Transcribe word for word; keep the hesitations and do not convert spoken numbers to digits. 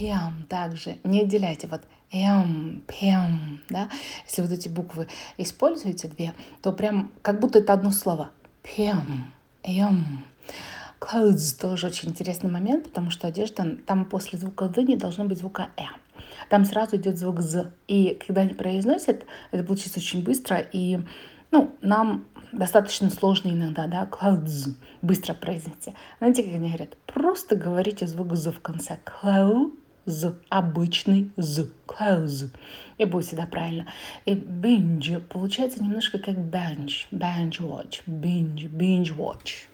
пем также не отделяйте вот эм, пем, да. Если вот эти буквы используете две, то прям как будто это одно слово. Пем, эм. Clothes тоже очень интересный момент, потому что одежда, там после звука «д» не должно быть звука «э». Там сразу идет звук «з». И когда они произносят, это получится очень быстро, и ну, нам достаточно сложно иногда, да, clothes, быстро произнести. Знаете, как они говорят? Просто говорите звук «з» в конце. Clothes, обычный «з», clothes. И будет всегда правильно. И binge получается немножко как bench, bench watch, binge, binge watch.